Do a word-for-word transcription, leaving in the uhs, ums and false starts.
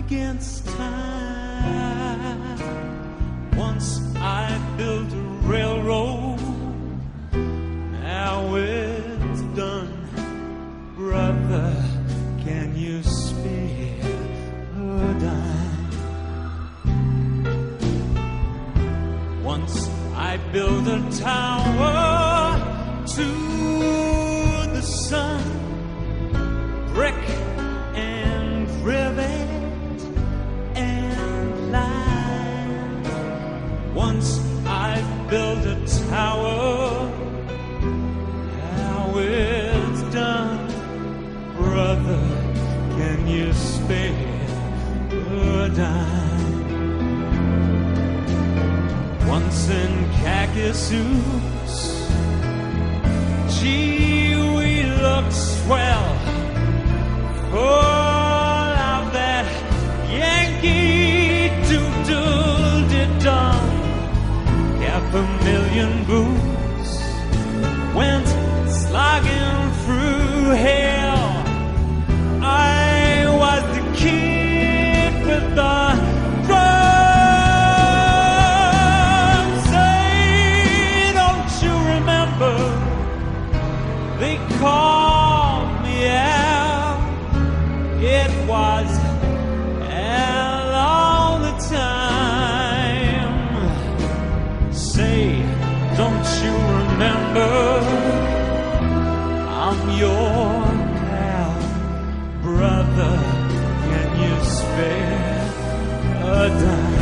against time. Once I built a railroad, now it's done. Brother, can you spare a dime? Once I built a tower to the sun, brick and rivet and lime. Once I built a tower, now it's done. Brother, can you spare a dime? Once in khaki suits, gee, we looked swell, full of that Yankee doodle-de-dum. Half a million boots went slogging through hell. I was the kid with the drums. Say, don't you remember? They called me out. It was hell all the time. Say, don't you remember? I'm your pal. Brother, can you spare a dime?